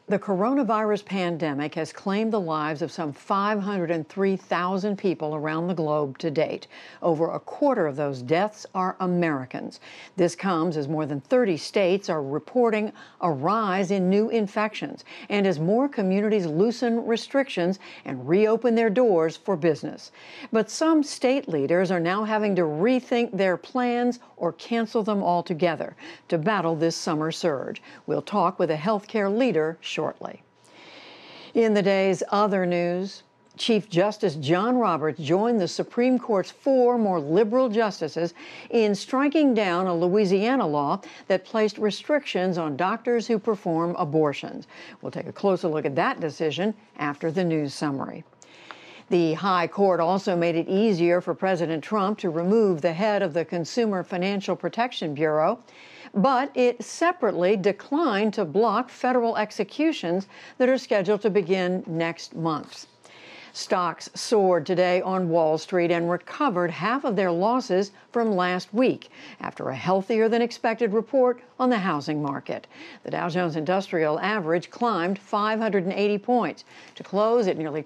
The coronavirus pandemic has claimed the lives of some 503,000 people around the globe to date. Over a quarter of those deaths are Americans. This comes as more than 30 states are reporting a rise in new infections and as more communities loosen restrictions and reopen their doors for business. But some state leaders are now having to rethink their plans or cancel them altogether to battle this summer surge. We'll talk with a healthcare leader shortly. In the day's other news, Chief Justice John Roberts joined the Supreme Court's 4 more liberal justices in striking down a Louisiana law that placed restrictions on doctors who perform abortions. We'll take a closer look at that decision after the news summary. The High Court also made it easier for President Trump to remove the head of the Consumer Financial Protection Bureau, but it separately declined to block federal executions that are scheduled to begin next month. Stocks soared today on Wall Street and recovered half of their losses from last week after a healthier than expected report on the housing market. The Dow Jones Industrial Average climbed 580 points to close at nearly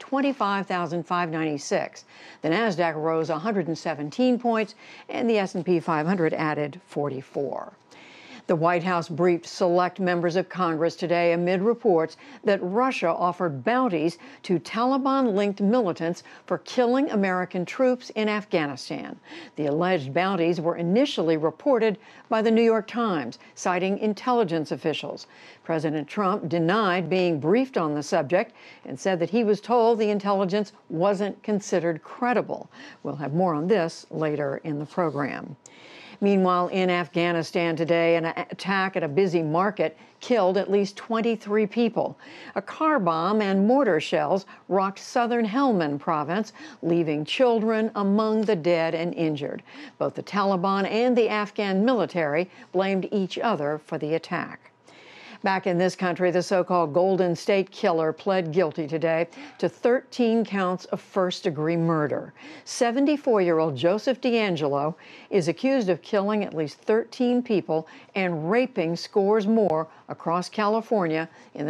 25,596. The Nasdaq rose 117 points and the S&P 500 added 44. The White House briefed select members of Congress today amid reports that Russia offered bounties to Taliban-linked militants for killing American troops in Afghanistan. The alleged bounties were initially reported by the New York Times, citing intelligence officials. President Trump denied being briefed on the subject and said that he was told the intelligence wasn't considered credible. We'll have more on this later in the program. Meanwhile, in Afghanistan today, an attack at a busy market killed at least 23 people. A car bomb and mortar shells rocked southern Helmand province, leaving children among the dead and injured. Both the Taliban and the Afghan military blamed each other for the attack. Back in this country, the so-called Golden State Killer pled guilty today to 13 counts of first-degree murder. 74-year-old Joseph DeAngelo is accused of killing at least 13 people and raping scores more across California in the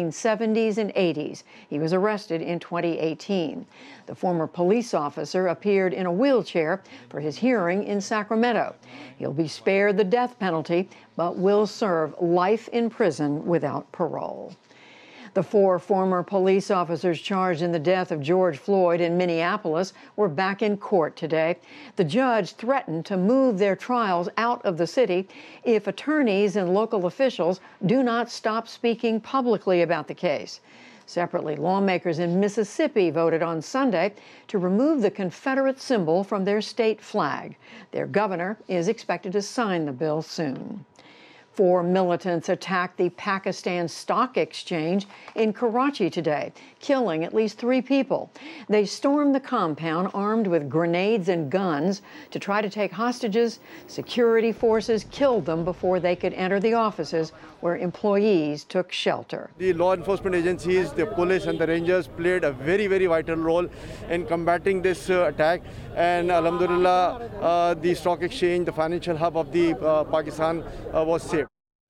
1970s and 80s. He was arrested in 2018. The former police officer appeared in a wheelchair for his hearing in Sacramento. He'll be spared the death penalty, but will serve life in prison without parole. The 4 former police officers charged in the death of George Floyd in Minneapolis were back in court today. The judge threatened to move their trials out of the city if attorneys and local officials do not stop speaking publicly about the case. Separately, lawmakers in Mississippi voted on Sunday to remove the Confederate symbol from their state flag. Their governor is expected to sign the bill soon. 4 militants attacked the Pakistan Stock Exchange in Karachi today, killing at least 3 people. They stormed the compound armed with grenades and guns to try to take hostages. Security forces killed them before they could enter the offices where employees took shelter. The law enforcement agencies, the police and the rangers played a very, very vital role in combating this attack. And alhamdulillah, the stock exchange, the financial hub of the Pakistan was saved.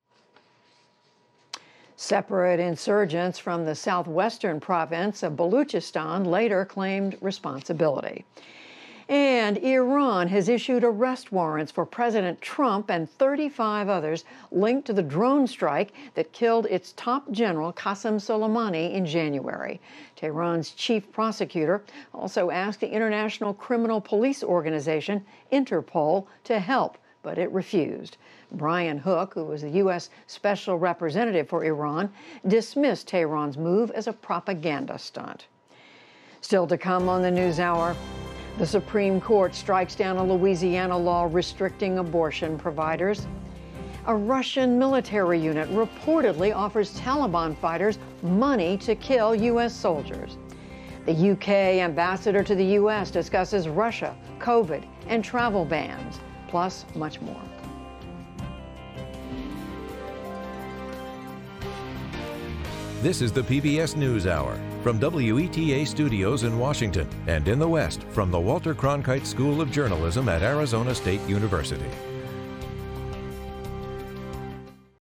Separate insurgents from the southwestern province of Baluchistan later claimed responsibility. And Iran has issued arrest warrants for President Trump and 35 others linked to the drone strike that killed its top general, Qasem Soleimani, in January. Tehran's chief prosecutor also asked the International Criminal Police Organization, Interpol, to help, but it refused. Brian Hook, who was the U.S. Special Representative for Iran, dismissed Tehran's move as a propaganda stunt. Still to come on the NewsHour, the Supreme Court strikes down a Louisiana law restricting abortion providers. A Russian military unit reportedly offers Taliban fighters money to kill U.S. soldiers. The U.K. ambassador to the U.S. discusses Russia, COVID, and travel bans, plus much more. This is the PBS NewsHour from WETA Studios in Washington and in the West from the Walter Cronkite School of Journalism at Arizona State University.